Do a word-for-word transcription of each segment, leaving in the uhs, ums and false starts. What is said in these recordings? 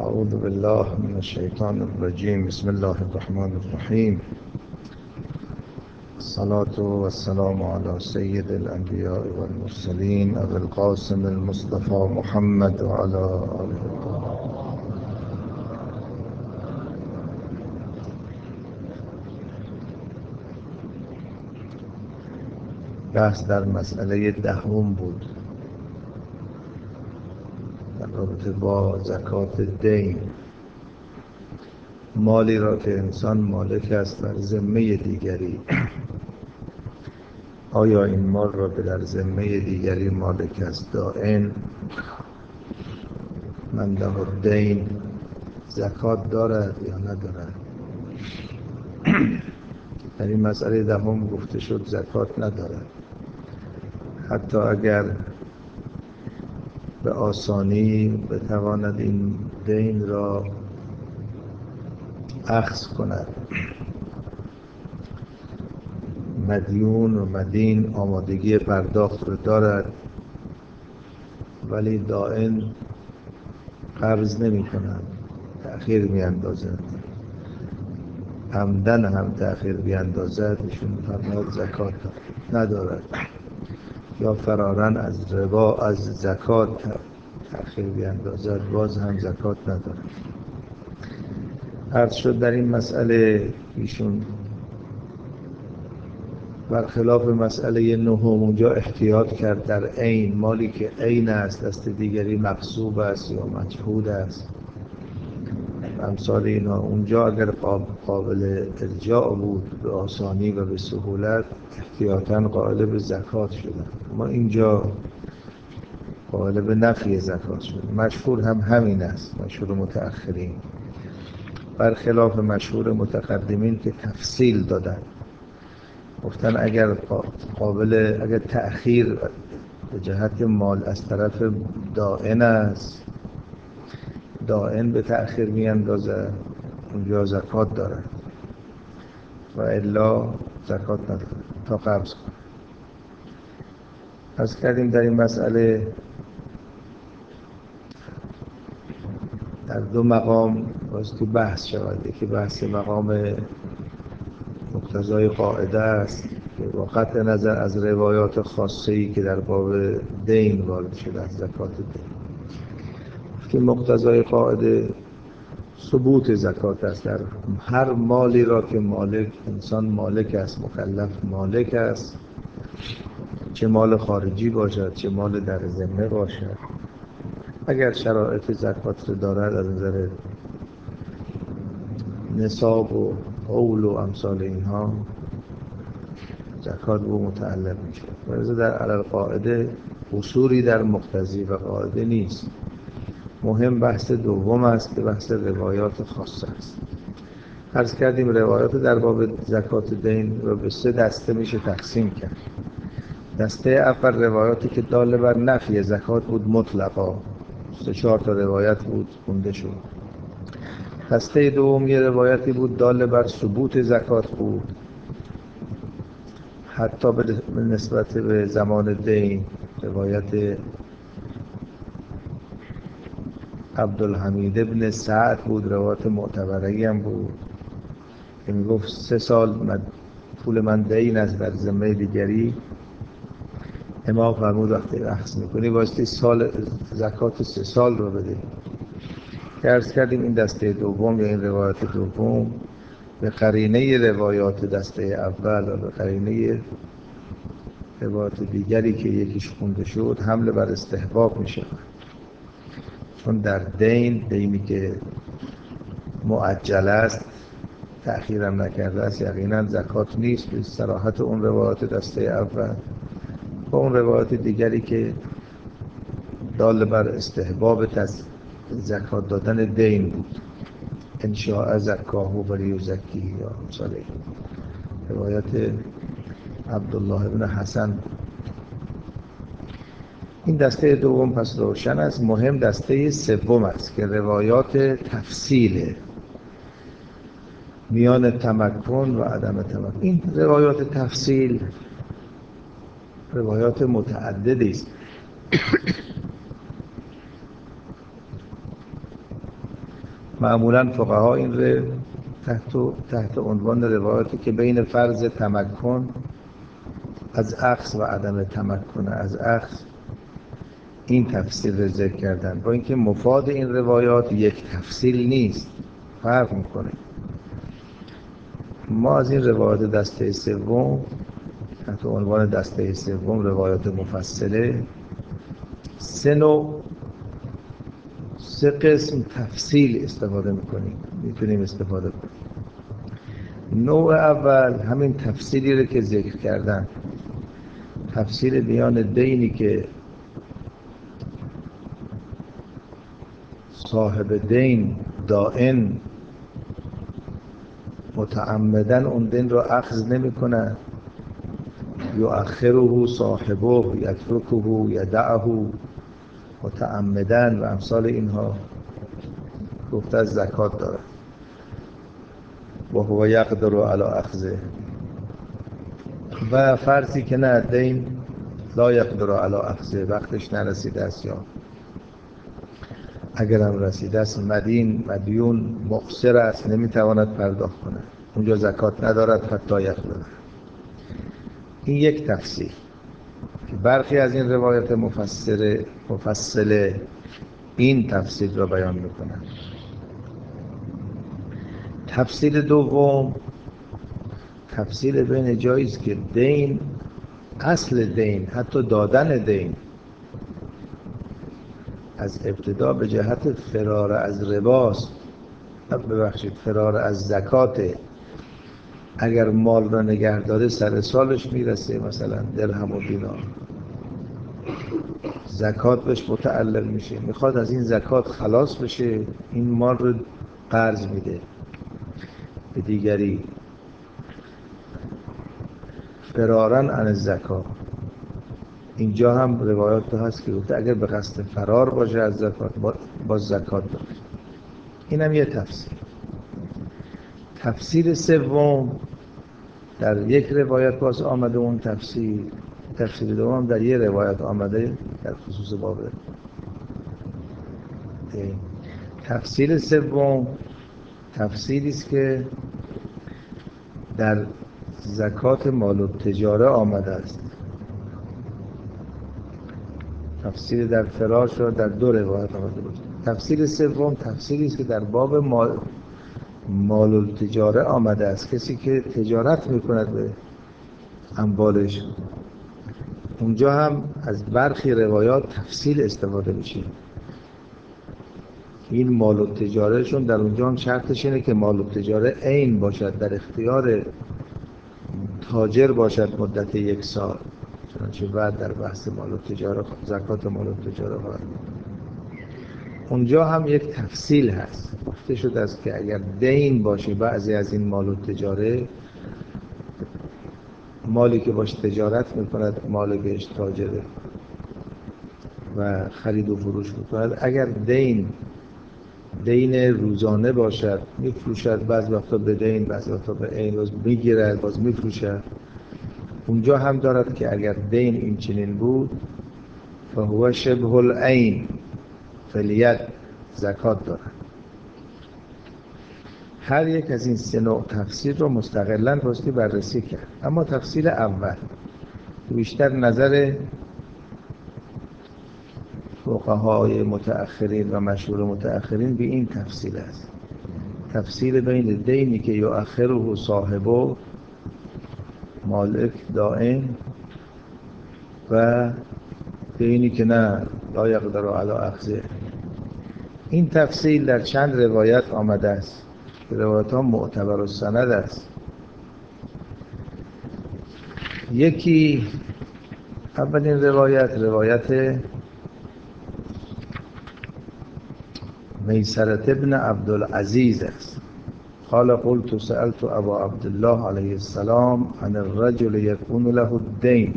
أعوذ بالله من الشيطان الرجيم. بسم الله الرحمن الرحيم. الصلاة والسلام على سيد الأنبياء والمرسلين أبي القاسم المصطفى محمد وعلى آله الطاهرين. بحث در مسئله دهم بود در رابطه با زکات دین. مالی را که انسان مالک است بر ذمه دیگری، آیا این مال را که در ذمه دیگری مالک است دائن منده الدین زکات دارد یا ندارد؟ در این مسئله دهم گفته شد زکات ندارد، حتی اگر به آسانی بتواند این دین را اخذ کند. مدیون و مدین آمادگی پرداخت رو دارد، ولی دائن قرض نمی کنند، تأخیر می اندازند. عمدن هم تأخیر بیاندازد ایشون فرمود زکات ندارد، یا فرارن از ربا از زکات تأخیر بیاندازد باز هم زکات ندارد. عرض شد در این مسئله ایشون برخلاف مسئله نهم اونجا احتیاط کرد در عین، مالی که عین است دست دیگری مغصوب است یا مجهود است امثال اینا، اونجا اگر قابل ارجاع بود به آسانی و به سهولت احتیاطاً قائل به زکات شدن. ما اینجا قائل به نفی زکات شدن. مشهور هم همین است، مشهور متأخرین، برخلاف مشهور متقدمین که تفصیل دادن، گفتن اگر قابل اگر تأخیر به جهت مال از طرف دائن است، دائن به تأخیر می اندازه، اونجا زکات داره و الا زکات نداره تا قبض کنه. عرض کردیم در این مسئله در دو مقام بایستی بحث شود. یکی بحث مقام مقتضای قاعده است که با قطع نظر از روایات خاصه‌ای که در باب دین وارد شده از زکات دین، که مقتضای قاعده ثبوت زکات است در هر مالی را که مالک انسان مالک است، مکلف مالک است، چه مال خارجی باشد چه مال در ذمه باشد، اگر شرایط زکات را دارد از نظر نصاب و حول و امثال اینها زکات او متعلق میشه. ولذا در علل قاعده قصوری در مقتضی و قاعده نیست. مهم بحث دوم است که بحث روایات خاصه است. عرض کردیم روایات در باب زکات دین رو به سه دسته میشه تقسیم کرد. دسته اول روایاتی که دال بر نفی زکات بود مطلقا، سه چهار تا روایت بود خونده شد. دسته دوم یه روایتی بود دال بر ثبوت زکات بود، حتی به نسبت به زمان دین. روایت عبدالحمید ابن سعد بود، روایت معتبری هم بود که میگفت سه سال من پول من دین است در ذمه دیگری. امام فرمود وقتی اخذ میکنی بایستی سال زکات سه سال رو بده. که عرض کردیم این دسته دوم یا این روایت دوم به قرینه روایات دسته اول و به قرینه روایات دیگری که یکیش خونده شد حمله بر استحباب میشه، چون در دین دینی که معجل است تأخیرم نکرده است یقینا زکات نیست به صراحت اون روایات دسته اول و اون روایات دیگری که دال بر استحباب زکات دادن دین بود، ان شاء زکاه و لیزکی یا مثلا روایت عبدالله ابن حسن بود. این دسته دوم پس روشن است. مهم دسته سوم است که روایات تفصیله میان تمکن و عدم تمکن. این روایات تفصیل روایات متعددی است. معمولا فقها این رو تحت, تحت عنوان روایاتی که بین فرض تمکن از اخذ و عدم تمکن از اخذ این تفسیر رو ذکر کردن، با اینکه مفاد این روایات یک تفسیر نیست، فرق میکنه. ما از این روایات دسته سوم تحت عنوان دسته سوم روایات مفصله سه نوع سه قسم تفصیل استفاده میکنیم میتونیم استفاده کنیم. نوع اول همین تفصیلی رو که ذکر کردن، تفصیل بیان دینی که صاحب دین دائن متعمدن اون دین رو اخذ نمی کنن، یؤخره صاحبه یترکه یدعه متعمدن و امثال اینها گفته از زکات داره و هو یقدر علی اخذه. و فرضی که نه دین لا یقدر علی اخذه، وقتش نرسیده است یا اگرم رسیده است مدین مدیون مقصر است نمیتواند پرداخت کنه، اونجا زکات ندارد حتی یقدر. این یک تفسیر که برخی از این روایت مفسره مفصله این تفسیر را بیان میکنند. تفسیر دوم تفسیر بین جایی است که دین، اصل دین، حتی دادن دین از ابتدا به جهت فرار از رباست، ببخشید فرار از زکات. اگر مال را نگه داره سر سالش میرسه، مثلا درهم و دینار، زکات بهش متعلق میشه، میخواد از این زکات خلاص بشه، این مال رو قرض میده به دیگری فرارن عن الزکات. اینجا هم روایات هست که گفته اگر به قصد فرار باشه از زکات با زکات داره. این هم یه تفسیر. تفسیر سوم در یک روایت باز آمده، اون تفسیر تفسیر دوم در یک روایت آمده در خصوص باب دین. تفسیر سوم تفسیری است که در زکات مال و تجاره آمده است. تفسیر در فرار شد در دو روایت آمده بود. تفسیر سوم تفسیری است که در باب مال مال و تجاره آمده است، کسی که تجارت میکند به اموالش. اونجا هم از برخی روایات تفصیل استفاده میشه. این مال و تجارهشون در اونجا هم شرطش اینه که مال و تجاره عین باشد، در اختیار تاجر باشد مدت یک سال، چنانچه بعد در بحث مال و تجاره زکات مال و تجاره خواهد. اونجا هم یک تفصیل هست، گفته شده است که اگر دین باشه بعضی از این مال و تجاره، مالی که باش تجارت میکند، مالی که تاجره و خرید و فروش میکند، اگر دین دین روزانه باشد میفروشد، بعض وقتا به دین بعض وقتا به عین، باز میگیرد باز میفروشد، اونجا هم دارد که اگر دین این چنین بود فهو شبه العین فلیت زکات دارد. هر یک از این سه نوع تفسیر رو مستقلاً باستی بررسی کرد، اما تفسیر اول بیشتر نظر فقهای متأخرین و مشهور متأخرین به این تفسیر است، تفسیر بین دینی که یؤخره صاحبه مالک دائم و دینی که نه لا یقدر علی اخذه. این تفسیر در چند روایت آمده است که روایت ها معتبر و سند است. یکی اولین روایت روایت میسرة ابن عبدالعزیز است. قال قلت سألت ابا عبدالله علیه السلام عن الرجل یکون له الدین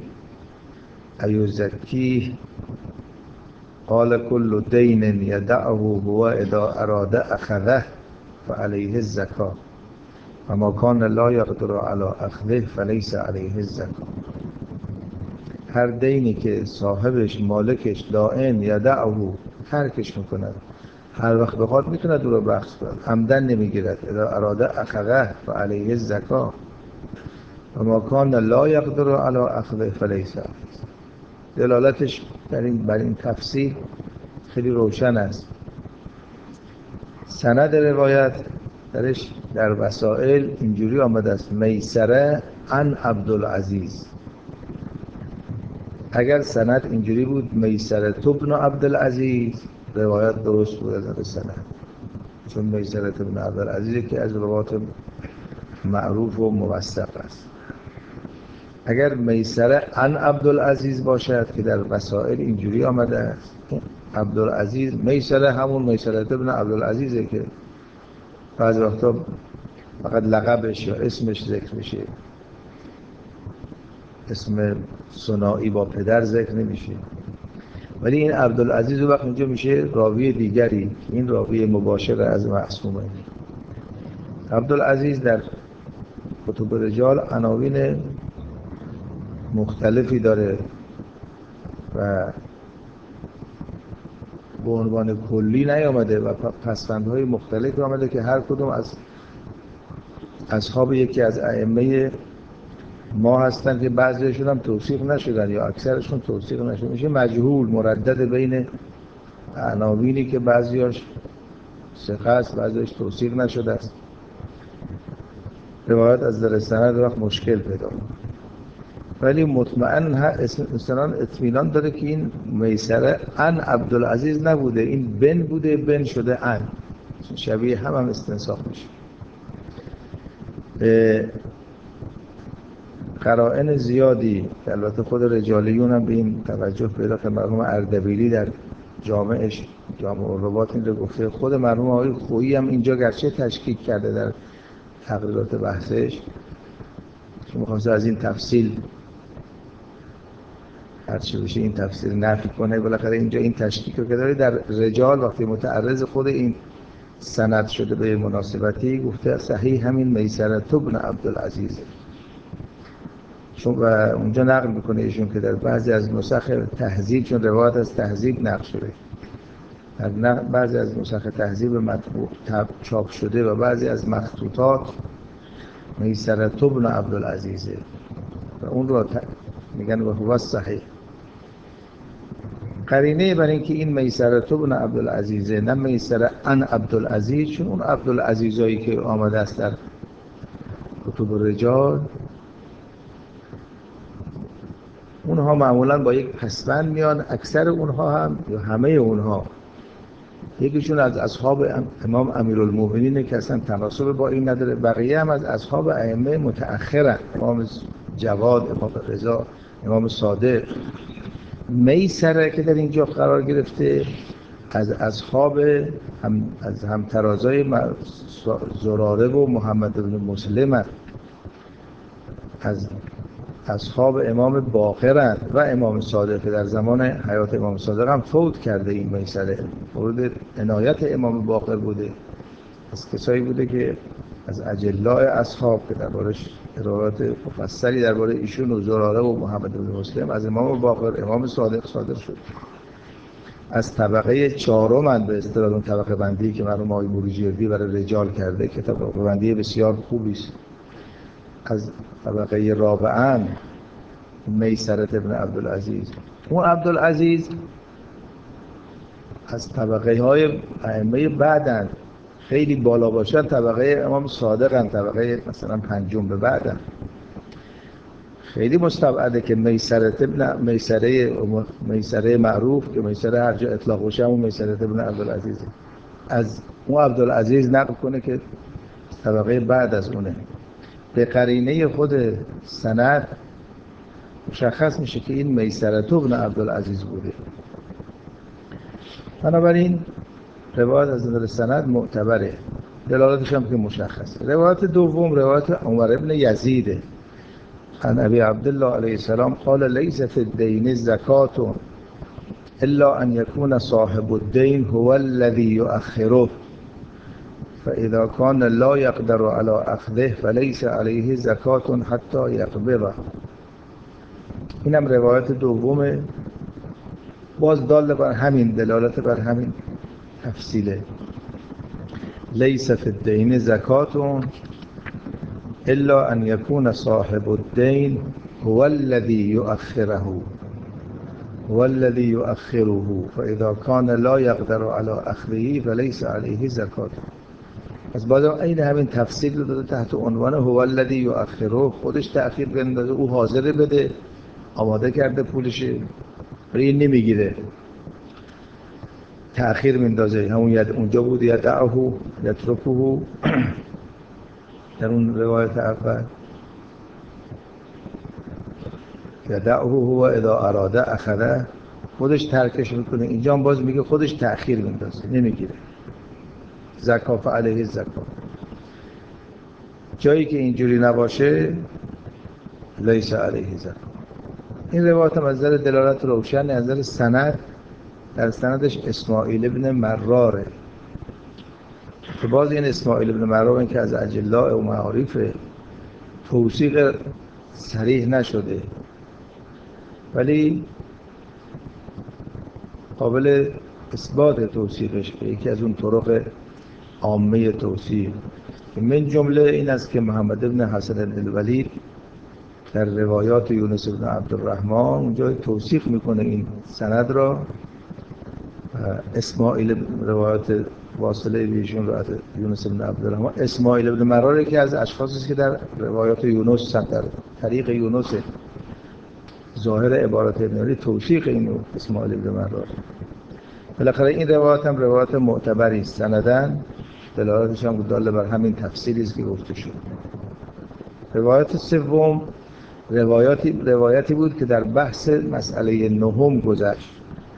ایزکیه قال كل دین یدعه هو اذا اراد اخذه فعليه الزکاة و ما کان لا یقدر علی اخذه فلیس علیه الزکاة. هر دینی که صاحبش مالکش دائن یدعه ترکش میکند، هر وقت بخواد میتونه دو رو بخش کنه. عمدن نمیگیرد. اذا اراده اخذه فعلیه الزکا و ما کان لا یقدر علی اخذه فلیس. دلالتش در این بر این تفسیر خیلی روشن است. سند روایت درش در وسائل اینجوری آمده است: میسره عن عبدالعزیز. اگر سند اینجوری بود میسره ابن عبدالعزیز، روایت درست بود از سند، چون میسره ابن عبدالعزیز که از روایات معروف و موثق است. اگر میسره عن عبدالعزیز باشد که در وسائل اینجوری آمده است عبدالعزیز، میسره همون میسره ابن عبدالعزیزه که بعض وقتا فقط لقبش یا اسمش ذکر میشه، اسم ثنایی با پدر ذکر نمیشه. ولی این عبدالعزیز وقت اینجا میشه راوی دیگری، این راوی مباشر از معصومه. عبدالعزیز در کتب رجال عناوین مختلفی داره و به عنوان کلی نیامده و پسوندهای مختلفی آمده که هر کدوم از اصحاب یکی از ائمه ما هستن که بعضیشون هم توثیق نشدن یا اکثرشون توثیق نشدن، میشه مجهول مردد بین عناوینی که بعضیاش ثقه است بعضیش توثیق نشده است. روایت از در سند وقت مشکل پیدا کنه. ولی مطمئن اصلا اطمینان داره که این میسره عن عبدالعزیز نبوده، این بن بوده، بن شده عن، شبیه هم هم استنساخ میشه. قرائن زیادی که البته خود رجالیون هم به این توجه پیدا کرد. مرحوم اردبیلی در جامعش جامع الروات این رو گفته. خود مرحوم آقای خویی هم اینجا گرچه تشکیک کرده در تقریرات بحثش که می‌خواسته از این تفصیل هرچی بشه این تفسیر نفی کنه، بالاخره اینجا این تشکیک رو که داره در رجال وقتی متعرض خود این سند شده به مناسبتی گفته صحیح همین میسره ابن عبدالعزیز. چون و اونجا نقل میکنه ایشون که در بعضی از نسخ تهذیب، چون روایت از تهذیب نقل شده، در بعضی از نسخ تهذیب مطبوع چاپ شده و بعضی از مخطوطات میسره ابن عبدالعزیز و اون رو میگن و هو صحیح. قرینه بر این که این میسره ابن عبدالعزیز نه میسره عن عبدالعزیز، چون اون عبدالعزیزایی که آمده است در کتب رجال اونها معمولا با یک پسوند میان. اکثر اونها هم یا همه اونها یکیشون از اصحاب امام امیرالمومنین که اصلا تناسب با این نداره، بقیه هم از اصحاب ائمه متأخرن، امام جواد، امام رضا، امام صادق. میسره که در اینجا قرار گرفته از اصحاب هم از همترازای زراره و محمد بن مسلم، از اصحاب امام باقرند و امام صادق که در زمان حیات امام صادق هم فوت کرده. این میسره مورد عنایت امام باقر بوده، از کسایی بوده که از اجلاء اصحاب که دربارش روایات مفصلی درباره ایشون و زراره و محمد بن مسلم از امام باقر امام صادق صادر شد. از طبقه چهارم به اصطلاح اون طبقه بندی که مرحوم آقای بروجردی برای رجال کرده که طبقه بندی بسیار خوبی است. از طبقه رابعه میسره ابن عبدالعزیز. اون عبدالعزیز از طبقه های ائمه بعدن، خیلی بالا باشن طبقه امام صادقن، طبقه مثلا پنجم به بعدن. خیلی مستبعده که میسره ابن میسره میسره معروف که میسره هر جا اطلاق بشه اون میسره ابن عبدالعزیز از اون عبدالعزیز نقل کنه که طبقه بعد از اونه. به قرینه خود سند مشخص میشه که این میسره ابن عبدالعزیز بوده. بنابراین روایت از نظر سند معتبره، دلالتش هم که مشخصه. روایت دوم روایت عمر ابن یزیده عن ابی عبدالله علیه السلام قال لیس فی الدین زکات الا ان یکون صاحب الدین هو الذی یؤخره فاذا کان لا یقدر علی اخذه فلیس علیه زکات حتی یقبضه. اینم روایت دومه، باز دال بر همین، دلالت بر همین تفصیله. لیس فی الدین زکات الا ان یکون صاحب الدین هو الذی یؤخره هو الذی یؤخره فاذا کان لا یقدر علی اخذه فلیس علیه زکات. از بعد این همین تفسیر رو داده تحت عنوان هو الذی یؤخره، خودش تأخیر بندازه، او حاضر بده، آماده کرده پولشه ولی این نمیگیره، تأخیر میندازه. همون ید اونجا بود یدعه یترکه در اون روایت اول، یدعه هو اذا اراده اخذه، خودش ترکش میکنه. اینجا هم باز میگه خودش تأخیر میندازه، نمیگیره. زکات علیه زکات. جایی که اینجوری نباشه لیس علیه زکات. این روایت هم از نظر دلالت روشن، از نظر سند، در سندش اسماعیل ابن مراره که باز این اسماعیل ابن مراره این که از اجلاء و معارف توثیق صریح نشده ولی قابل اثبات توثیقش که یکی از اون طرق عامه توثیق من جمله این است که محمد ابن حسن الولید در روایات یونس ابن عبدالرحمن اونجا توثیق میکنه این سند را. اسماعیل روایات واصله بیشون روایت یونس ابن عبدالرحمن، اسماعیل ابن مراره که از اشخاصی است که در روایات یونس در طریق یونس ظاهر عبارت ابن علی توثیق اینو اسماعیل ابن مراره. بالاخره این روایت هم روایت معتبری است سندن، دلالتش هم داله بر همین تفسیری است که گفته شد. روایت سوم روایتی روایتی بود که در بحث مسئله نهم گذشت.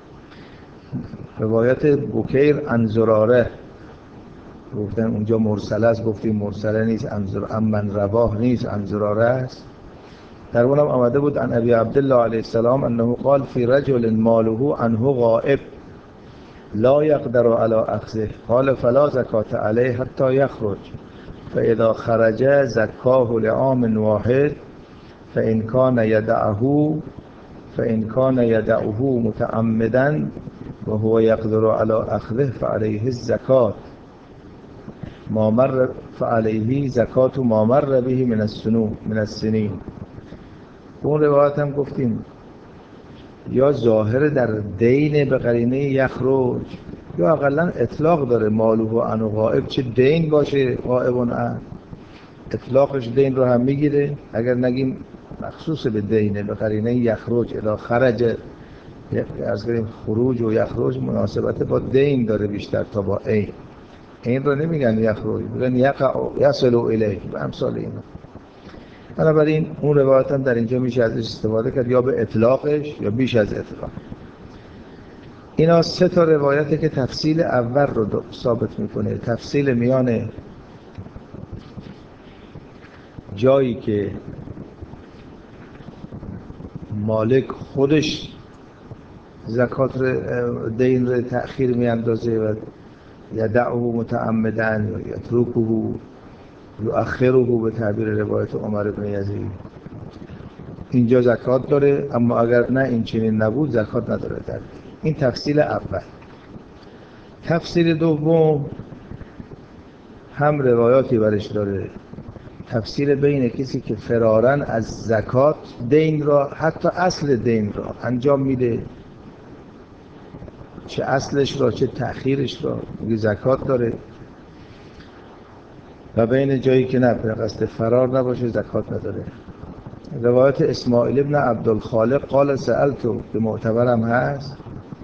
روایت بکیر عن زراره، گفتن اونجا مرسله است، گفتیم مرسله نیست، امن رواه نیست، عن زراره است. در اونم آمده بود عن ابی عبدالله علیه السلام انه قال فی رجل ماله عنه غائب لا يقدر على اخذه قال فلا زکات علیه حتی یخرج فاذا خرج زکاه لعام واحد فإن كان يدعه فإن كان يدعه متعمدا وهو يقدر على أخذه فعليه الزكاة ما مر فعليه زكاة ما مر به من السنون من السنين. اون روایت هم گفتیم یا ظاهر در دین به قرینه یخرج یا اقلا اطلاق داره. مالوه عنه غائب چه دین باشه غائبون عنه، اطلاقش دین رو هم میگیره. اگر نگیم مخصوص به دینه به قرینه یخرج اذا خرج، از کنیم خروج و یخرج مناسبت با دین داره بیشتر تا با این. این رو نمیگن یخرج، میگن یقع یصل الیه و امثال اینا. بنابراین اون روایت هم در اینجا میشه ازش استفاده کرد یا به اطلاقش یا بیش از اطلاق. اینا سه تا روایته که تفصیل اول رو ثابت میکنه، تفصیل میان جایی که مالک خودش زکات دین رو تأخیر میاندازه و یدعه متعمدن یا یترکه یؤخره به تعبیر روایت عمر بن یزید، اینجا زکات داره، اما اگر نه این چنین نبود زکات نداره. در این تفصیل اول. تفصیل دوم هم روایاتی برش داره، تفصیل بین کسی که فرارن از زکات دین را، حتی اصل دین را انجام میده، چه اصلش را چه تأخیرش را، میگه زکات داره، و بین جایی که نه به قصد فرار نباشه زکات نداره. روایت اسماعیل ابن عبدالخالق قال سألتو که معتبرم هست،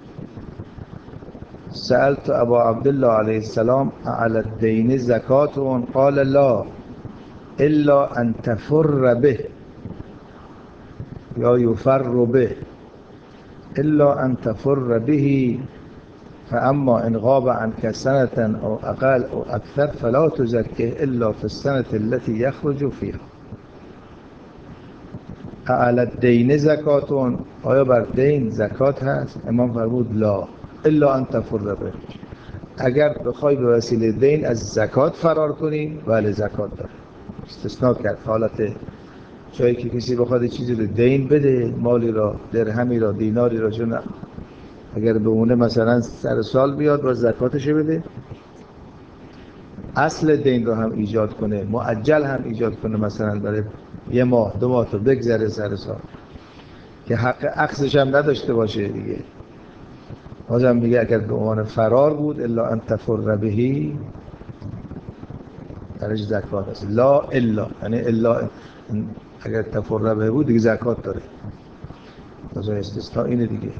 سألت ابا عبدالله علیه السلام علی الدین زکات قال لا الا ان تفر به یا یفر به الا ان تفر به فاما ان غاب عنك سنة او اقل او اكثر فلا تزكه الا في السنة التي يخرج فيها. علی الدین زکات، آیا بر دین زکات هست؟ امام فرمود لا الا ان تفر به، اگر بخوای به وسیله دین از زکات فرار کنی بله زکات داره. استثناء کرد حالت جایی که کسی بخواد چیزی رو دین بده، مالی را، درهمی را، دیناری را، چون اگر بمونه مثلا سر سال بیاد و زکاتش بده، اصل دین رو هم ایجاد کنه، مؤجل هم ایجاد کنه، مثلا برای یه ماه دو ماه تا بگذره سر سال که حق اخذش هم نداشته باشه دیگه. بازم میگه اگر به عنوان فرار بود الا ان تفر بهی درش زکات است، لا الا، یعنی الا اگر تفر به بود دیگه زکات داره. مثلا استثناء اینه دیگه.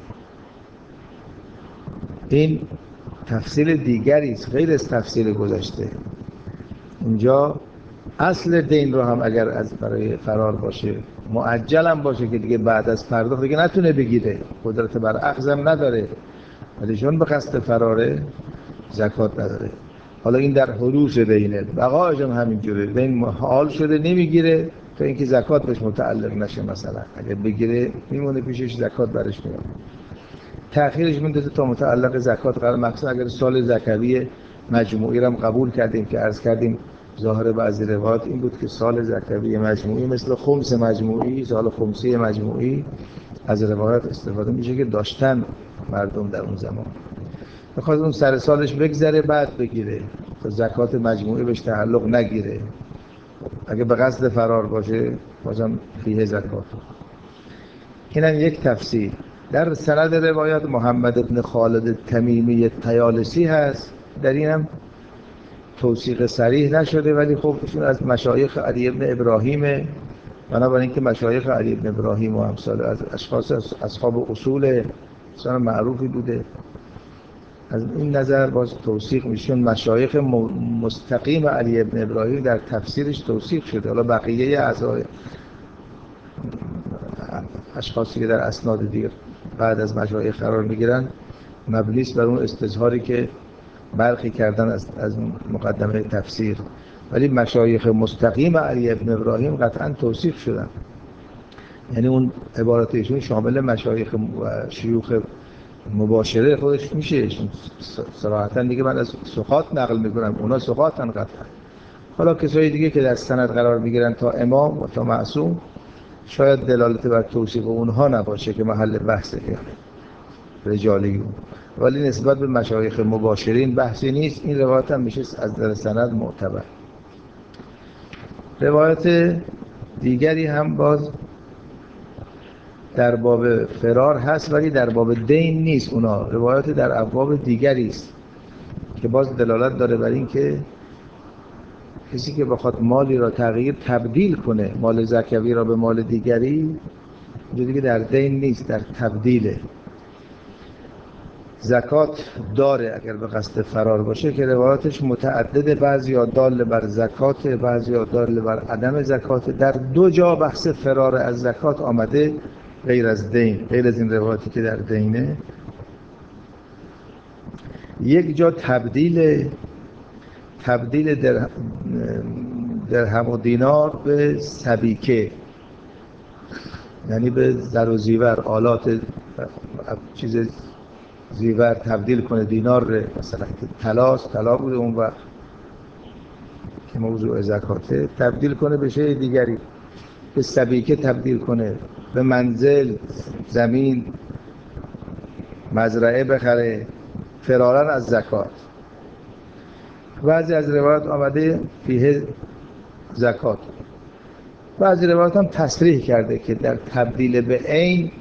این تفصیل دیگری است غیر از تفصیل گذشته. اینجا اصل دین رو هم اگر از برای فرار باشه، مؤجل هم باشه که دیگه بعد از پرداخت دیگه نتونه بگیره، قدرت بر اخذ هم نداره، ولی چون به قصد فراره زکات نداره. حالا این در حدوث دینه، بقایش هم همینجوره، دین حال شده نمیگیره تا اینکه زکات بهش متعلق نشه. مثلا اگر بگیره میمونه پیشش، زکات برش میاد، تأخیرش میندازه تا متعلق زکات قرار. مخصوصا اگر سال زکوی مجموعی رو هم قبول کردیم که عرض کردیم ظاهر بعضی روایات این بود که سال زکوی مجموعی مثل خمس مجموعی، سال خمسی مجموعی از روایات استفاده میشه که داشتن مردم در اون زمان، بخواد اون سر سالش بگذره بعد بگیره تا زکات مجموعی بهش تعلق نگیره. اگه به قصد فرار باشه بازم فیه زکات. اینم یک تفسیر. در سند روایت محمد بن خالد تمیمی طیالسی هست، در اینم توثیق صریح نشده، ولی خب ایشون از مشایخ علی بن ابراهیمه، بنابراین که مشایخ علی بن ابراهیم و امثال از اشخاص اصحاب اصول انسان معروفی بوده، از این نظر باز توثیق میشون مشایخ مستقیم علی بن ابراهیم در تفسیرش توثیق شده. حالا بقیه اعضای اشخاصی که در اسناد دیگر بعد از مشایخ قرار میگیرن مبنی است بر اون استظهاری که برخی کردن از از مقدمه تفسیر، ولی مشایخ مستقیم علی بن ابراهیم قطعا توصیف شدن. یعنی اون عبارت ایشون شامل مشایخ و شیوخ مباشره خودش میشه. صراحتا دیگه من از سقاط نقل میکنم، اونا سقاطن قطعا. حالا کسایی دیگه که در سند قرار میگیرن تا امام و تا معصوم شاید دلالت بر توصیف اونها نباشه که محل بحثه رجالی، ولی نسبت به مشایخ مباشرین بحثی نیست. این روایت هم میشه از در سند معتبر. روایت دیگری هم باز در باب فرار هست ولی در باب دین نیست، اونا روایت در ابواب دیگری است که باز دلالت داره بر این که کسی که بخواد مالی را تغییر تبدیل کنه، مال زکوی را به مال دیگری، اینجا دیگه در دین نیست، در تبدیله. زکات داره اگر به قصد فرار باشه که روایاتش متعدده، بعضی دال بر زکات، بعضی دال بر عدم زکات. در دو جا بحث فرار از زکات آمده غیر از دین، غیر از این روایاتی که در دینه. یک جا تبدیل تبدیل در درهم و دینار به سبیکه، یعنی به زر و زیور، آلات چیز زیور تبدیل کنه، دینار ره مثلا که طلاس طلا بوده اون وقت که موضوع زکاته، تبدیل کنه به شیء دیگری، به سبیکه تبدیل کنه، به منزل، زمین، مزرعه بخره فرارا از زکات. بعضی از روایات آمده فیه زکات، بعضی روایات هم تصریح کرده که در تبدیل به عین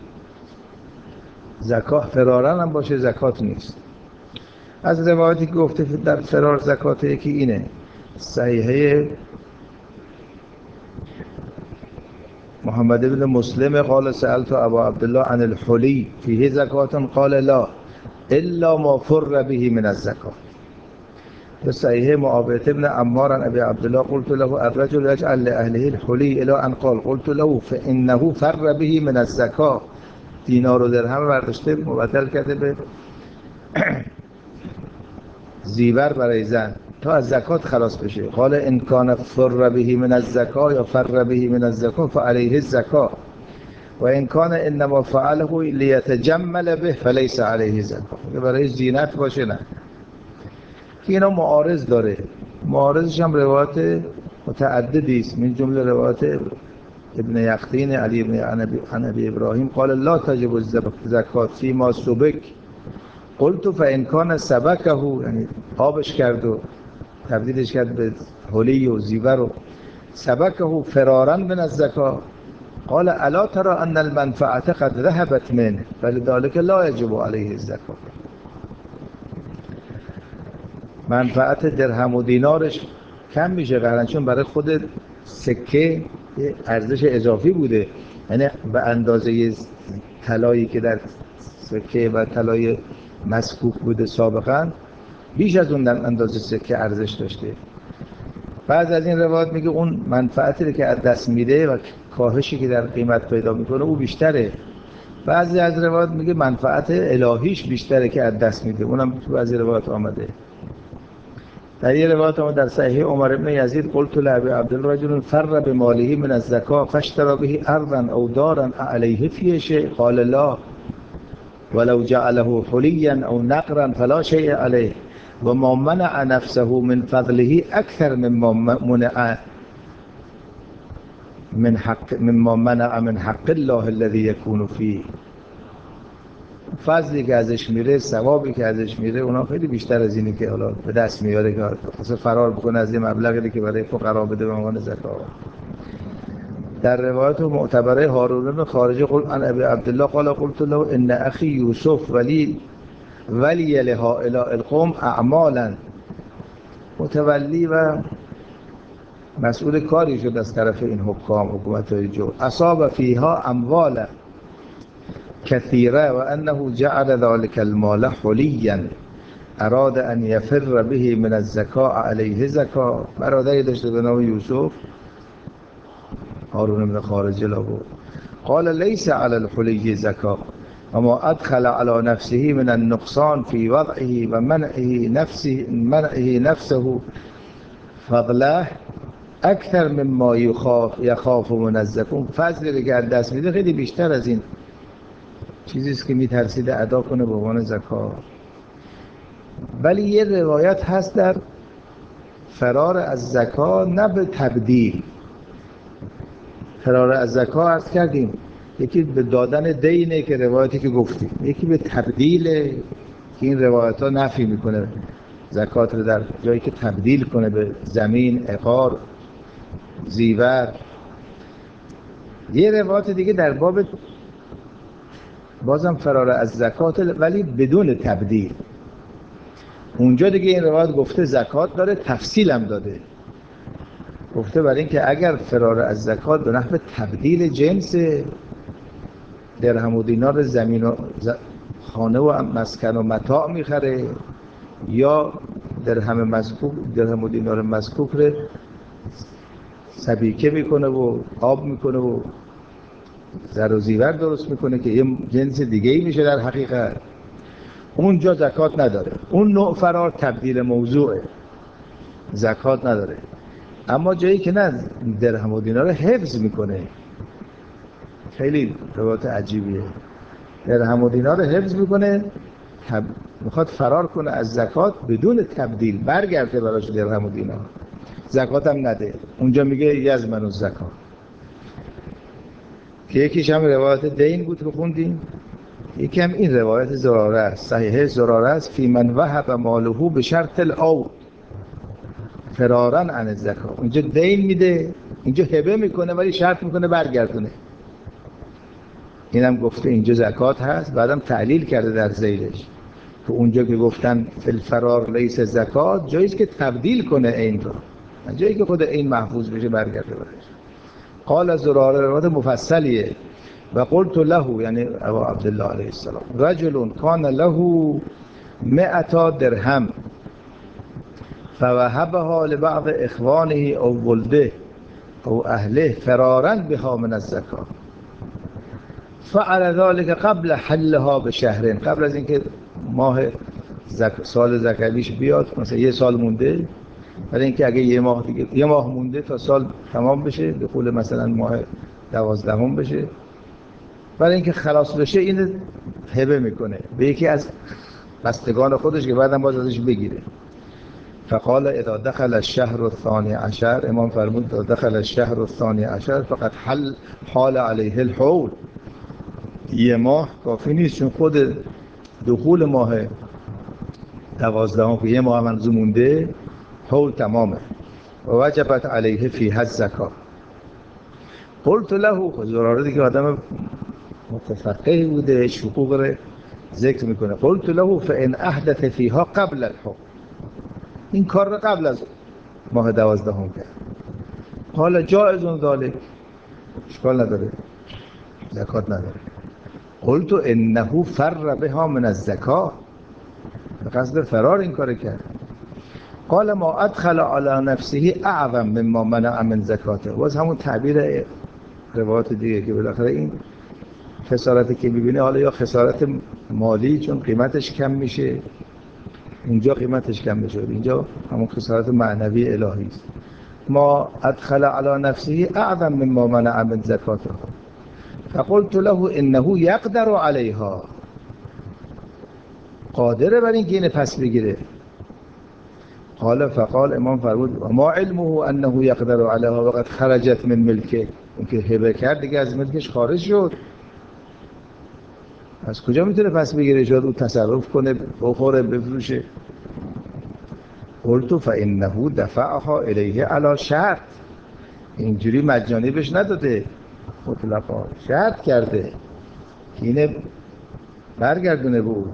زکات فرارا هم باشه زکات نیست. از روایاتی که گفته در فرار زکات یکی اینه، صحیحه محمد بن مسلم قال سألت ابا عبدالله عن الحلی فیه زکات قال لا الا ما فر به من الزکات. و صحیحه معاویه بن عمار عن ابي عبدالله قلت له الرجل يجعل لاهله الحلی الى ان قال قلت له فانه فر به من الزکات. دینار و درهم برداشته مبدل کرده به زیور برای زن تا از زکات خلاص بشه. قال ان کان فر به من الزکات یا فر به من الزکات فعليه الزکات و ان کان انما فعله لیتجمل به فلیس علیه زکات. برای زینت باشه نه. که اینا معارض داره، معارضش هم روایت متعددی است، من جمله روایت ابن یقطین علی ابن ابی ابراهیم قال لا تجب الزکات فيما سبک قلت فإن كان سبکه، یعنی آبش کرد و تبدیلش کرد به حلی و زیور و سبکه فرارا من الزکا. قال الا ترى ان المنفعه قد ذهبت منه فلذلك لا يجب عليه الزکا. منفعت درهم و دینارش کم میشه قرن، چون برای خود سکه ارزش اضافی بوده، یعنی به اندازه طلایی که در سکه و طلای مسکوک بوده سابقا بیش از اون اندازه سکه ارزش داشته. بعض از این روایات میگه اون منفعتی که از دست میده و کاهشی که در قیمت پیدا میکنه او بیشتره. بعضی از روایات میگه منفعت الهیش بیشتره که از دست میده، اونم تو بعضی روایات آمده. در یه روایت آمده در صحیح عمر بن یزید قلت لابی عبدالله رجل فر بماله من الزکا فاشترى به ارضا او دارا علیه فیه شیء قال لا ولو جعله حلیا او نقرا فلا شیء علیه و ما منع نفسه من فضله اکثر مما منع من حق مما منع من حق الله الذي يكون فيه. فضلی که ازش میره، ثوابی که ازش میره، اونا خیلی بیشتر از اینی که حالا به دست میاره که خاصه فرار بکنه از این مبلغی که برای فقرا بده به عنوان زکات. در روایت معتبره هارون بن خارجه قل عن ابي عبد الله قال قلت له ان اخي يوسف ولی ولی لهؤلاء القوم اعمالا، متولی و مسئول کاری شد از طرف این حکام حکومت‌های جو، اصاب فیها اموالا كثيرة وأنه جعل ذلك المال حليا أراد أن يفر به من الزكاة عليه زكاة. برادری داشته به نام یوسف، هارون بن خارجه لابد، قال ليس على الحلي زكاة وما أدخل على نفسه من النقصان في وضعه ومنعه نفسه منعه نفسه فضله اکثر مما یخاف یخاف من الزکا. فضلی که از دست میده خیلی بیشتر از این چیزی است که میترسیده ادا کنه به عنوان زکات. ولی یه روایت هست در فرار از زکات، نه به تبدیل. فرار از زکات عرض کردیم یکی به دادن دینه که روایتی که گفتیم، یکی به تبدیل که این روایت ها نفی میکنه زکات رو در جایی که تبدیل کنه به زمین، عقار، زیور. یه روایت دیگه در باب بازم فرار از زکات ولی بدون تبدیل، اونجا دیگه این روایت گفته زکات داره، تفصیل هم داده، گفته برای اینکه اگر فرار از زکات به نحو تبدیل جنس درهم و دینار زمین و خانه و مسکن و متاع میخره، یا درهم مسکوک درهم و دینار مسکوک رو سبیکه میکنه و آب میکنه و زر و زیور درست میکنه که یه جنس دیگه ای میشه در حقیقت، اونجا زکات نداره. اون نوع فرار تبدیل موضوعه، زکات نداره. اما جایی که نه درهم و دینار حفظ میکنه، خیلی روایت عجیبیه، درهم و دینار حفظ میکنه، تب... میخواد فرار کنه از زکات بدون تبدیل، برگرده براش درهم و دینار، زکات هم نده. اونجا میگه یزمن الزکات. که یکیش هم روایت دین بود که خوندیم، یکی هم این روایت زراره است، صحیحه زراره است، فی من وهب ماله به شرط العود فرارا عن الزکات. اونجا دین میده، اینجا هبه میکنه ولی شرط میکنه برگردونه. اینم گفته اینجا زکات هست، بعدم تعلیل کرده در ذیلش که اونجا که گفتن فی الفرار لیس زکات، جاییست که تبدیل کنه این رو، جایی که خود این محفوظ بشه برگرده برش. قال زراره روایت مفصلیه و قلت له، یعنی ابو عبدالله علیه السلام، رجل کان له مئتا درهم فوهبها لبعض اخوانه او ولده او اهله فرارا بها من الزکات فعل ذلك قبل حلها بشهر، قبل از اینکه ماه زک... سال زکویش بیاد، مثلا یه سال مونده، برای اینکه اگه یه ماه دیگه یه ماه مونده تا سال تمام بشه، دخول مثلا ماه دوازدهم بشه، برای اینکه خلاص بشه این هبه میکنه به یکی از بستگان خودش که بعدم باز ازش بگیره. فقال اذا دخل الشهر الثاني عشر، امام فرمود اذا دخل الشهر الثاني عشر فقط حل حال علیه الحول. یه ماه کافی نیست، چون خود دخول ماه دوازدهم که یه ماه منظور مونده حول تمامه. و وجبت علیه فیها الزکات. قلت له، زراره دیگه آدم متفقه بوده، حقوق رو ذکر میکنه. قلت له فان احدث فیها قبل الحکم، این کار رو قبل از ماه دوازدهم کرد. قال جائز ذلک، اشکال نداره، زکات نداره. قلت انه فر بها من الزکات، به قصد فرار این کار کرد. قال ما ادخل على نفسه اعظم مما منع من زکاته. باز همون تعبیر روایات دیگه که بالاخره این خسارتی که می‌بینه، حالا یا خسارت مالی چون قیمتش کم میشه، اونجا قیمتش کم میشه، اینجا همون خسارت معنوی الهی است. ما ادخل على نفسه اعظم مما منع من زکاته. فقلت له انه یقدر علیها، قادره بر این که اینه پس بگیره. قال فقال، امام فرمود ما علمه انه یقدر علیها وقد خرجت من ملکه، اون که هبه کرد دیگه از ملکش خارج شد، از کجا میتونه پس بگیره؟ شاید او تصرف کنه، بخوره، بفروشه. قلت فانه دفعها الیه علی شرط، اینجوری مجانی بهش نداده، مطلقا شرط کرده که اینه برگردونه بود.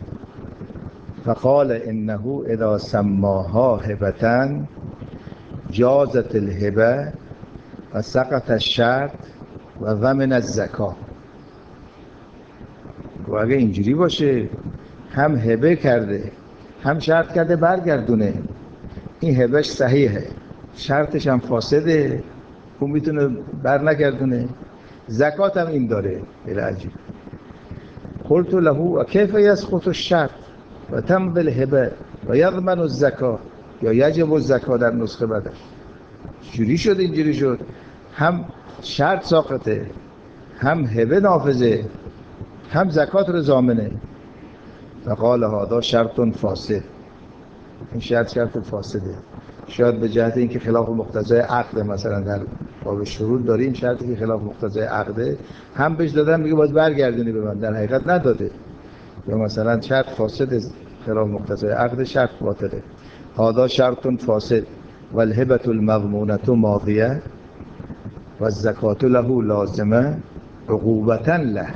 فقال انه اذا سماها هبة جازت الهبه و سقط الشرط و ضمن الزکات. و اگه اینجوری باشه، هم هبه کرده هم شرط کرده برگردونه، این هبهش صحیحه، شرطش هم فاسده، اون میتونه بر نگردونه، زکات هم این داره. خیلی عجیب. قلت له و کیف یسقط الشرط و تمضی الهبه و یضمن الزکات یا یجب الزکات در نسخه بعدش. جوری شد اینجوری شد، هم شرط ساقطه، هم هبه نافذه، هم زکات رو ضامنه. فقال هذا شرط فاسد، این شرط شرط فاسده. شاید به جهت اینکه خلاف مقتضای عقد، مثلا در باب شروط داریم شرطی که خلاف مقتضای عقده، هم بهش دادن میگه باید برگردونی به من، در حقیقت نداده. یا مثلا شرط فاسد خلاف مقتضای عقد، شرط باطله. هذا شرط فاسد والهبة المضمونة ماضیه و الزکات له لازمه عقوبة له.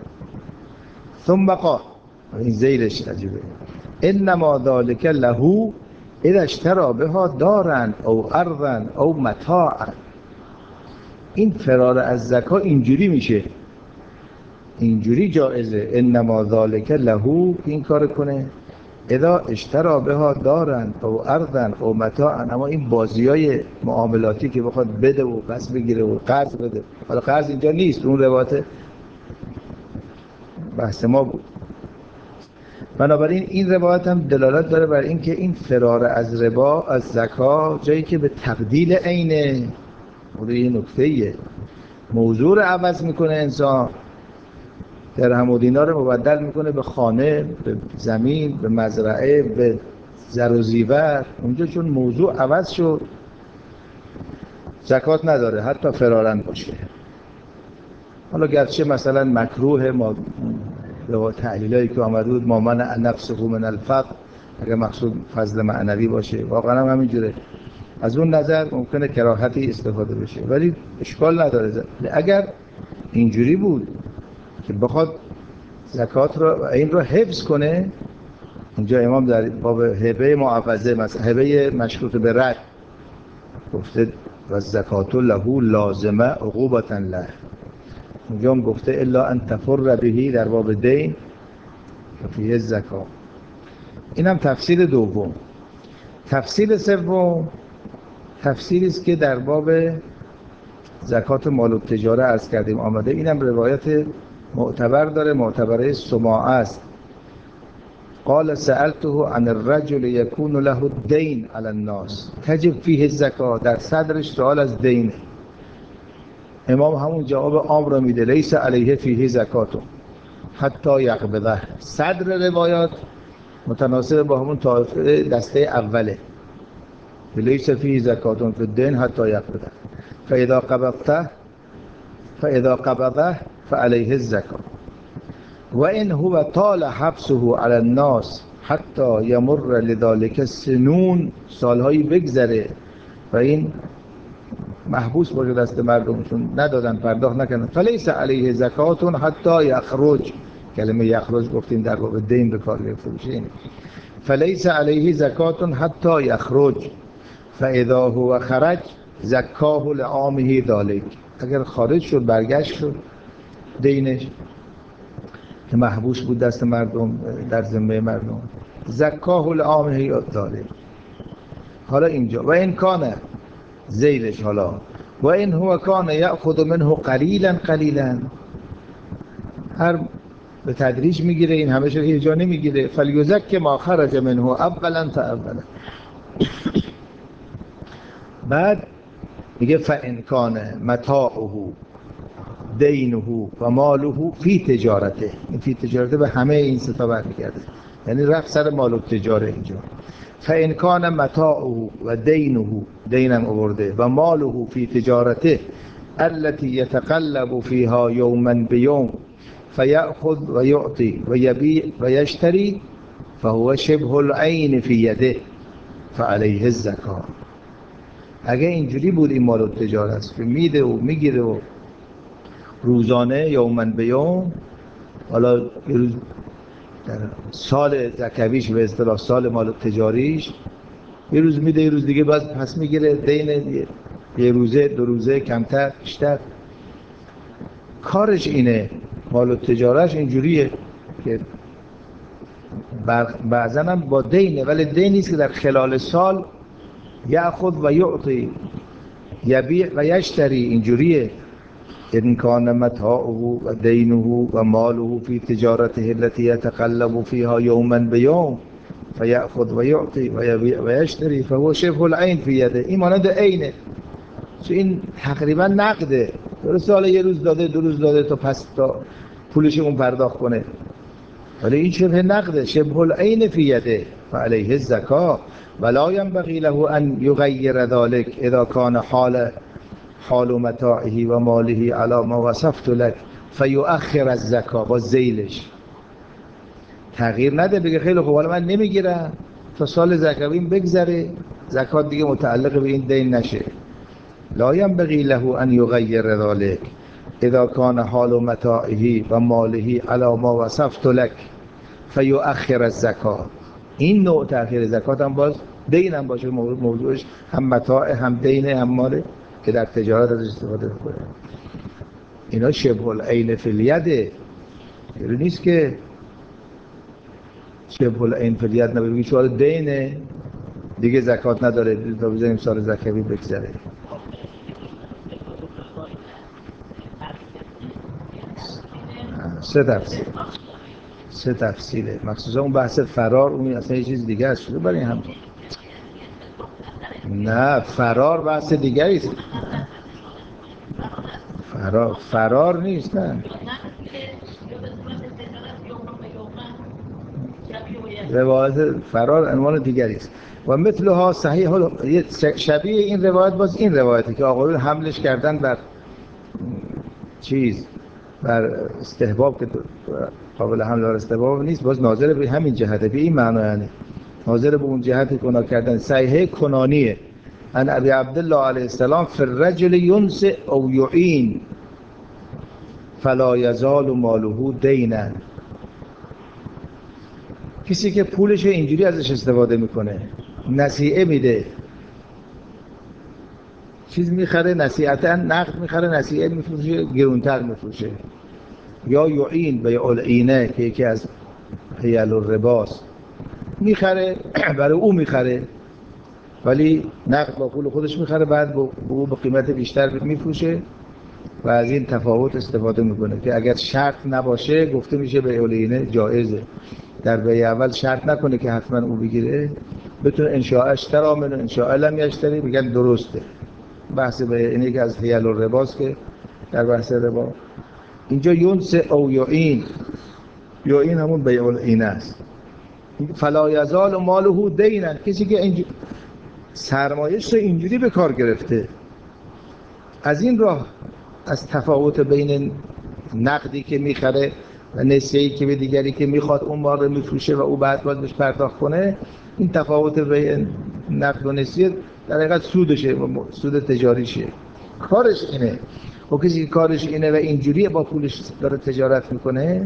ثم قال، این زیرش عجیبه، انما ذلك له اذا اشترى بها دارا او ارضا او متاعا. این فرار از زکات اینجوری میشه، اینجوری جایزه. انما ذلك له، این کار کنه، اذا اشترى بها دارا او ارضا او متاعا. اما این بازیای معاملاتی که بخواد بده و پس بگیره و قرض بده، حالا قرض اینجا نیست، اون روایت بحث ما بود. بنابراین این روایت هم دلالت داره بر این که این فرار از ربا، از زکات، جایی که به تبدیل عینه، روی نکته‌ایه، موضوع رو عوض میکنه انسان، درهم و دینار رو مبدل میکنه به خانه، به زمین، به مزرعه، به زر و زیور. اونجا چون موضوع عوض شد زکات نداره، حتی فرارن باشه. حالا گرچه مثلا مکروه، ما به تعلیلایی که آمده بود ما منع نفسه من الفقر، اگر مقصود فضل معنوی باشه، واقعا هم همینجوره، از اون نظر ممکنه کراهتی استفاده بشه، ولی اشکال نداره. اگر اینجوری بود که بخواد زکات رو، این رو حفظ کنه، اینجا امام در باب هبه معوضه، مثلا هبه مشروط به رد گفته و زکات له لازمه عقوبة له، اونجا هم گفته الا ان تفر بهی در باب دین فیه زکات. اینم تفسیر دوم. تفسیر سوم تفسیری است که در باب زکات مال التجاره عرض کردیم آمده. اینم روایت معتبر داره، معتبره سماعه است. قال سألته عن الرجل يكون له الدين على الناس تجب فيه الزکات. در صدرش سوال از دین، امام همون جواب عام را میده، لیس علیه فیه زکات حتی یقبضه. صدر روایات متناسب با همون طایفه دسته اوله، لیس فیه زکات فی الدین حتی یقبضه فاذا قبضته فاذا قبضه فعلیه الزکات و ان هو طال حبسه على الناس حتی یمر لذالک سنون، سالهایی بگذره و این محبوس باشه دست مردمشون، ندادن، پرداخت نکردن. فلیس علیه زکات حتی یخرج، کلمه یخرج گفتیم در باب دین به کار گرفته بشه. فلیس علیه زکات حتی یخرج فاذا هو خرج زکاه لعامه ذلک، اگر خارج شد برگشت شد دینش که محبوس بود دست مردم در ذمه مردم، زکاه لعامه ذلک. حالا اینجا و این کانه زیلش، حالا و این هو کان یأخذ منه قلیلا قلیلا، هر به تدریج میگیره، این همه شو یه جا نمیگیره. فلیزک ما خرج منه اولا فاولا. بعد میگه فان کان متاعه دینه و ماله فی تجارته، این فی تجارته به همه این سه تا برمیگرده، یعنی رفت سر مال و تجاره اینجا. فان کان متاعه و دینه، دینم آورده، و ماله فی تجارته التي يتقلب فيها يوما بيوم فيأخذ ويعطي ويبيع ويشتري فهو شبه العين في يده فعليه الزکات. اگه اینجوری بود این مال و تجارت است که میده و میگیره و روزانه یوما بیوم، حالا یه روز در سال زکویش به اصطلاح سال مال و تجاریش یه روز میده، یه روز دیگه باز پس میگیره، دین یه روزه دو روزه کمتر بیشتر، کارش اینه. مال و تجارتش اینجوریه که بعضا هم با دینه، ولی دین نیست که در خلال سال یأخذ و یعطی یبیع و یشتری، اینجوریه. ان کان متاعه و دینه و ماله فی تجارته التي يتقلب فيها يوما بيوم فيأخذ و یعطی و یبیع و یشتری فهو شبه العین فی یده. این مانند عینه، چون این تقریبا نقده، درسته حالا یه روز داده دو روز داده تا پس تا پولش اون پرداخت کنه، ولی این شبه نقده، شبه العین فی یده فعلیه الزکات ولا ينبغي له ان يغير ذلك اذا كان حال حال متاعه و ماله على ما وصفت لك فيؤخر الزکات. با ذیلش تغییر نده، بگه خیلی خوب حالا من نمیگیرم تا سال زکویم بگذره، زکات دیگه متعلق به این دین نشه. لا ينبغي له ان يغير ذلك اذا كان حال متاعه و ماله على ما وصفت لك فيؤخر الزکات. این نوع تأخیر زکات هم باز دین هم باشه، موضوعش هم متاع هم دین هم ماله که در تجارت ازش استفاده میکنه. اینا شبه العین فی الید، یعنی نیست که شبه العین فی الید نباید بگی چون دینه دیگه زکات نداره تا بزنیم سال زکوی بگذره. سه تفصیل سه تفصیله، مخصوصا اون بحث فرار اون اصلا یه چیز دیگه است. شده برای هم نه، فرار بحث دیگری است. فرار فرار نیست، نه روایت فرار عنوان دیگری است. و مثلها صحیح، شبیه این روایت باز این روایتی که آقایون حملش کردن بر چیز، بر استحباب که قابل حمل بر استحباب نیست، باز ناظر به همین جهته، به این معنی، یعنی ناظر به اون جهت گناه کردن. صحیح کنانیه ان ابی عبدالله علیه السلام فی الرجل ینسئ او یعین فلا یزال ماله دینا. کسی که پولش اینجوری ازش استفاده میکنه، نصیحه میده، چیز میخره نصیحتا، نقد میخره نصیحه میفروشه گرونتر میفروشه، یا یعین به العینه که یکی از حیل الرباست میخره برای او میخره ولی نقد با پول خودش میخره، بعد با او به قیمت بیشتر میفروشه و از این تفاوت استفاده میکنه که اگر شرط نباشه گفته میشه به العینه جایزه. در بیع اول شرط نکنه که حتما او بگیره، بتونه انشاء اشترا من انشاء لم یشتری بگن درسته. بحث بیع اینه یکی از حیل الرباست که در بحث ربا اینجا یونس او یعین، یعین همون بیع العینه است. فلا یزال ماله دینا، کسی که اینجوری سرمایه‌اش رو اینجوری به کار گرفته، از این راه از تفاوت بین نقدی که میخره و نسیه‌ای که به دیگری که میخواد اون مال رو میفروشه و او بعد باید بهش پرداخت کنه، این تفاوت بین نقد و نسیه در حقیقت سودشه، سود تجاریشه. کارش اینه. و کسی که کارش اینه و اینجوریه با پولش داره تجارت میکنه،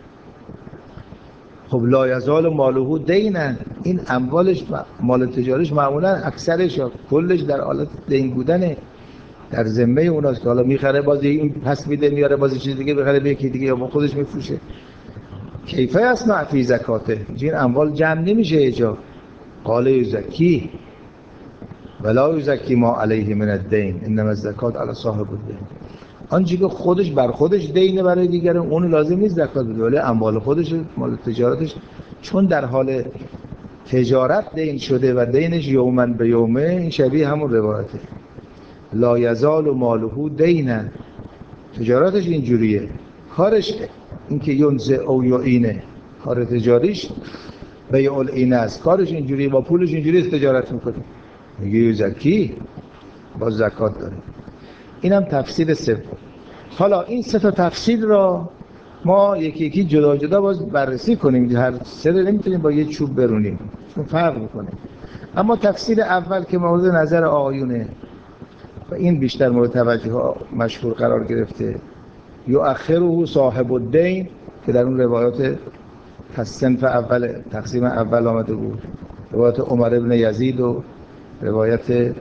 خب لا یزال مالهو دینا، این اموالش مال تجاریش معمولا اکثرش یا کلش در حالت دین بودنه، در ذمه اوناست که حالا میخره بازی این پس میده میاره بازی چیز دیگه بخره به یکی دیگه یا با خودش میفروشه. کیفه اسمع فی زکاته، این اموال جمع نمیشه اجا. قال یزکی ولا یزکی ما علیه من الدین انما الزکات علی صاحب الدین، آنچه که خودش بر خودش دینه برای دیگران اون لازم نیست زکات بده، ولی اموال خودش مال تجارتش چون در حال تجارت دین شده و دینش یومن به یومه، این شبیه همون روایته لا یزال مالهو دینا، تجارتش اینجوریه، کارش این که ینزع او یعینه، کار تجاریش بیع العینه است، کارش اینجوریه، با پولش اینجوری تجارت میکنه. میگه یزکی با زکات داره. اینم تفسیر سوم. حالا این سه تا تفسیر را ما یکی یکی جدا جدا باز بررسی کنیم، هر سه رو نمیتونیم با یه چوب برونیم چون فرق میکنه. اما تفسیر اول که مورد نظر آقایونه و این بیشتر مورد توجه ها مشهور قرار گرفته، یؤخره صاحب الدین، که در اون روایات صنف اول تقسیم اول آمده بود، روایت عمر ابن یزید و روایت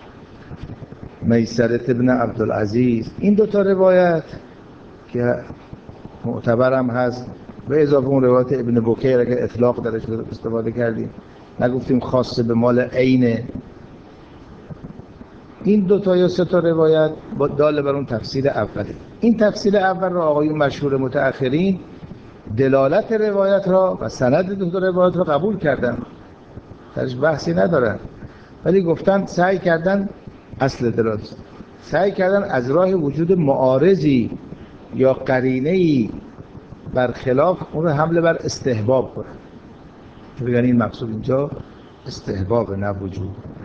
میسره ابن عبدالعزیز، این دو تا روایت که معتبرم هست، به اضافه اون روایت ابن بکیر اگر اطلاق درش استفاده کردیم نگفتیم خاصه به مال عینه، این دو تا یا سه تا روایت با داله بر اون تفسیر اوله. این تفسیر اول را آقایون مشهور متأخرین دلالت روایت را و سند دو تا روایت را قبول کردن، درش بحثی ندارن، ولی گفتن سعی کردن اصل دلالت سعی کردن از راه وجود معارضی یا قرینه‌ای برخلاف اون رو حمله بر استحباب کنن، که بگن این مقصود اینجا استحباب نه وجود.